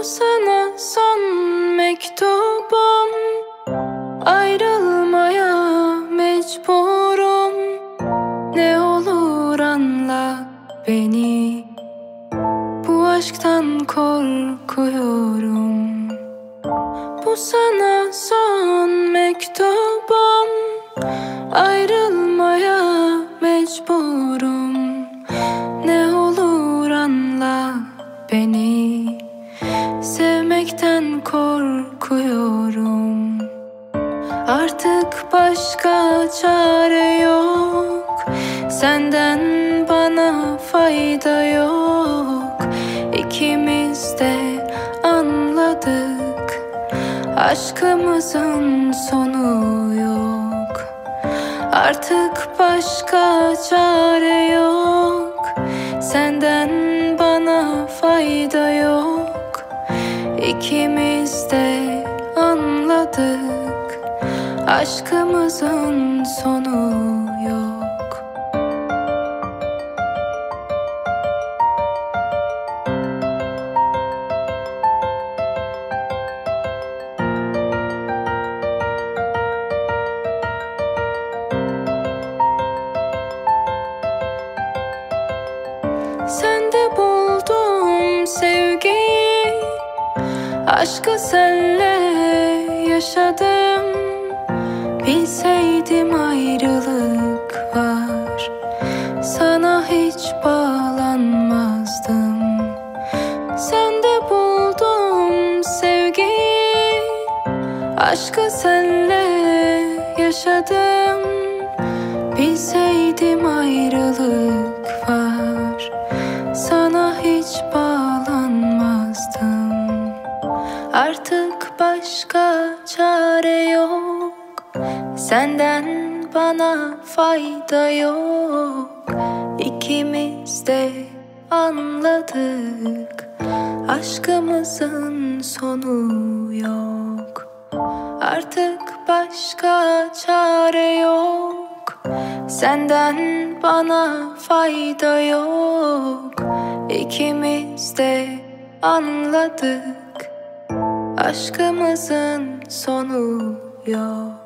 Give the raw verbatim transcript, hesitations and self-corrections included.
Bu sana son mektubum, ayrılmaya mecburum. Ne olur anla beni, bu aşktan korkuyorum. Bu sana son mektubum, ayrılmaya mecburum. Ne olur anla beni, sevmekten korkuyorum. Artık başka çare yok, senden bana fayda yok. İkimiz de anladık, aşkımızın sonu yok. Artık başka çare yok, senden bana fayda yok. İkimiz de anladık, aşkımızın sonu yok. Sende buldum sevgiyi, aşkı senle yaşadım. Bilseydim ayrılık var, sana hiç bağlanmazdım. Sende buldum sevgiyi, aşkı senle yaşadım. Bilseydim ayrılık var, sana hiç bağlanmazdım. Artık başka çare yok, senden bana fayda yok. İkimiz de anladık, aşkımızın sonu yok. Artık başka çare yok, senden bana fayda yok. İkimiz de anladık, aşkımızın sonu yok.